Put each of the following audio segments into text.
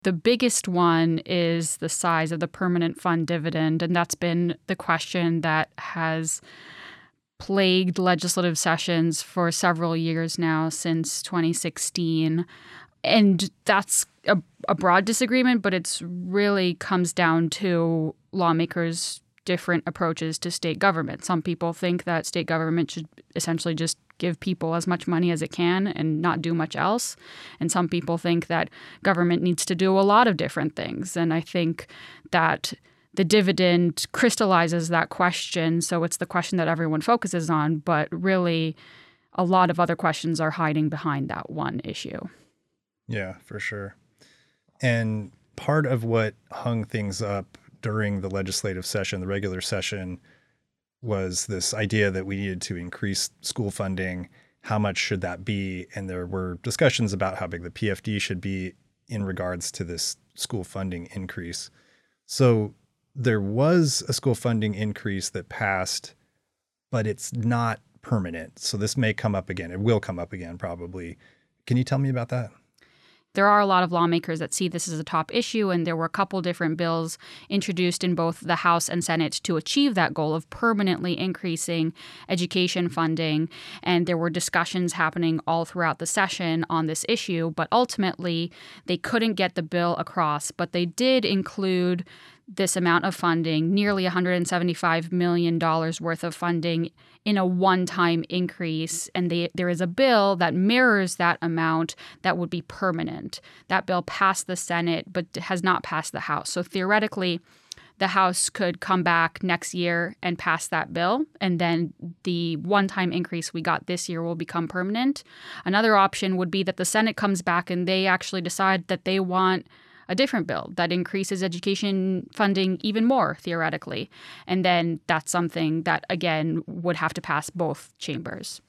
The biggest one is the size of the permanent fund dividend, and that's been the question that has plagued legislative sessions for several years now, since 2016. And that's a broad disagreement, but it's really comes down to lawmakers' different approaches to state government. Some people think that state government should essentially just give people as much money as it can and not do much else. And some people think that government needs to do a lot of different things. And I think that the dividend crystallizes that question. So it's the question that everyone focuses on, but really a lot of other questions are hiding behind that one issue. Yeah, for sure. And part of what hung things up during the legislative session, the regular session, was this idea that we needed to increase school funding. How much should that be? And there were discussions about how big the PFD should be in regards to this school funding increase. So there was a school funding increase that passed, but it's not permanent. So this may come up again. It will come up again, probably. Can you tell me about that? There are a lot of lawmakers that see this as a top issue, and there were a couple different bills introduced in both the House and Senate to achieve that goal of permanently increasing education funding. And there were discussions happening all throughout the session on this issue, but ultimately they couldn't get the bill across. But they did include this amount of funding, nearly $175 million worth of funding in a one-time increase. And there is a bill that mirrors that amount that would be permanent. That bill passed the Senate, but has not passed the House. So theoretically, the House could come back next year and pass that bill, and then the one-time increase we got this year will become permanent. Another option would be that the Senate comes back and they actually decide that they want a different bill that increases education funding even more, theoretically. And then that's something that, again, would have to pass both chambers.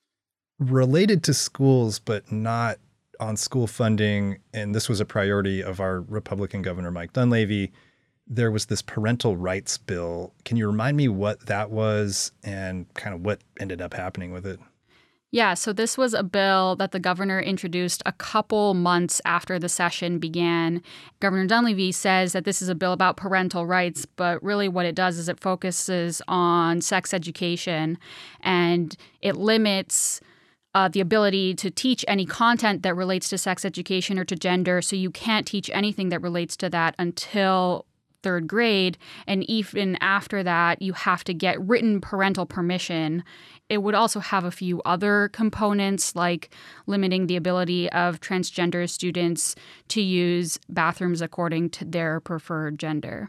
Related to schools, but not on school funding, and this was a priority of our Republican Governor Mike Dunleavy, there was this parental rights bill. Can you remind me what that was and kind of what ended up happening with it? Yeah, so this was a bill that the governor introduced a couple months after the session began. Governor Dunleavy says that this is a bill about parental rights, but really what it does is it focuses on sex education, and it limits the ability to teach any content that relates to sex education or to gender. So you can't teach anything that relates to that until third grade. And even after that, you have to get written parental permission. It would also have a few other components, like limiting the ability of transgender students to use bathrooms according to their preferred gender.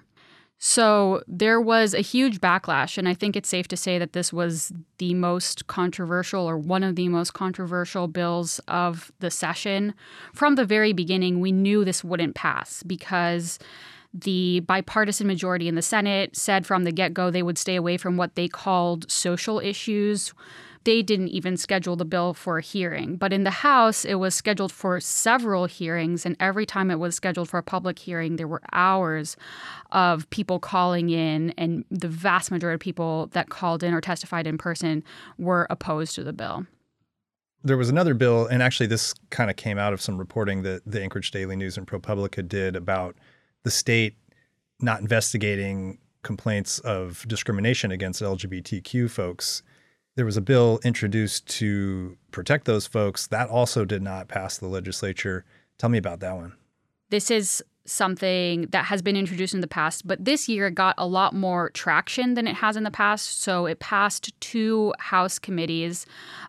So there was a huge backlash, and I think it's safe to say that this was the most controversial, or one of the most controversial bills of the session. From the very beginning, we knew this wouldn't pass because the bipartisan majority in the Senate said from the get-go they would stay away from what they called social issues. They didn't even schedule the bill for a hearing. But in the House, it was scheduled for several hearings, and every time it was scheduled for a public hearing, there were hours of people calling in, and the vast majority of people that called in or testified in person were opposed to the bill. There was another bill, and actually this kind of came out of some reporting that the Anchorage Daily News and ProPublica did about the state not investigating complaints of discrimination against LGBTQ folks. There was a bill introduced to protect those folks. That also did not pass the legislature. Tell me about that one. This is something that has been introduced in the past, but this year it got a lot more traction than it has in the past. So it passed 2 House committees,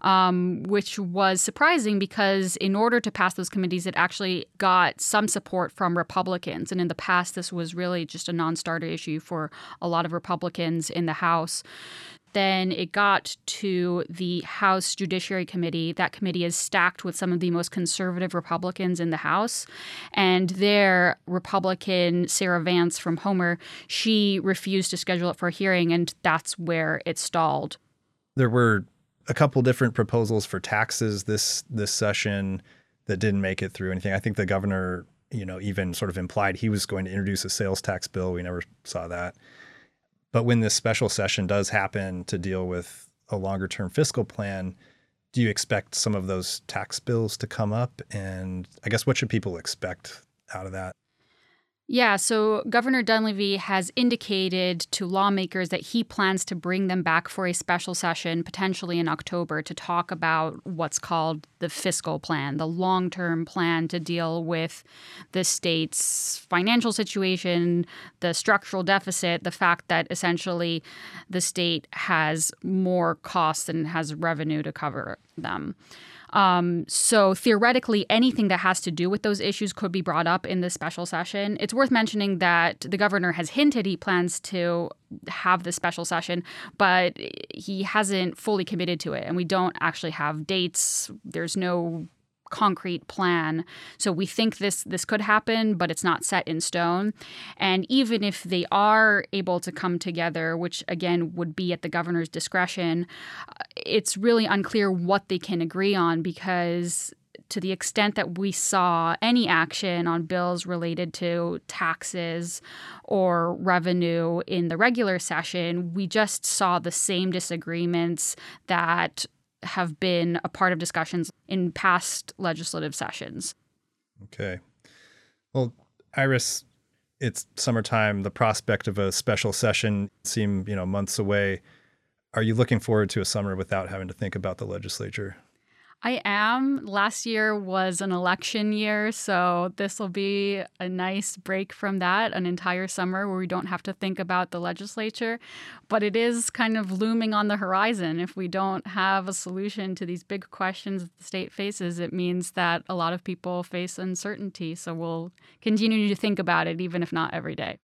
which was surprising because in order to pass those committees, it actually got some support from Republicans. And in the past, this was really just a non-starter issue for a lot of Republicans in the House. Then it got to the House Judiciary Committee. That committee is stacked with some of the most conservative Republicans in the House. And their Republican, Sarah Vance from Homer, she refused to schedule it for a hearing, and that's where it stalled. There were a couple different proposals for taxes this session that didn't make it through anything. I think the governor, even sort of implied he was going to introduce a sales tax bill. We never saw that. But when this special session does happen to deal with a longer term fiscal plan, do you expect some of those tax bills to come up? And I guess what should people expect out of that? Yeah, so Governor Dunleavy has indicated to lawmakers that he plans to bring them back for a special session, potentially in October, to talk about what's called the fiscal plan, the long-term plan to deal with the state's financial situation, the structural deficit, the fact that essentially the state has more costs than it has revenue to cover them. So theoretically, anything that has to do with those issues could be brought up in this special session. It's worth mentioning that the governor has hinted he plans to have this special session, but he hasn't fully committed to it. And we don't actually have dates. There's no concrete plan. So we think this could happen, but it's not set in stone. And even if they are able to come together, which again would be at the governor's discretion, it's really unclear what they can agree on, because to the extent that we saw any action on bills related to taxes or revenue in the regular session, we just saw the same disagreements that have been a part of discussions in past legislative sessions. Okay. Well, Iris, it's summertime. The prospect of a special session seem, months away. Are you looking forward to a summer without having to think about the legislature? I am. Last year was an election year, so this will be a nice break from that, an entire summer where we don't have to think about the legislature. But it is kind of looming on the horizon. If we don't have a solution to these big questions that the state faces, it means that a lot of people face uncertainty. So we'll continue to think about it, even if not every day.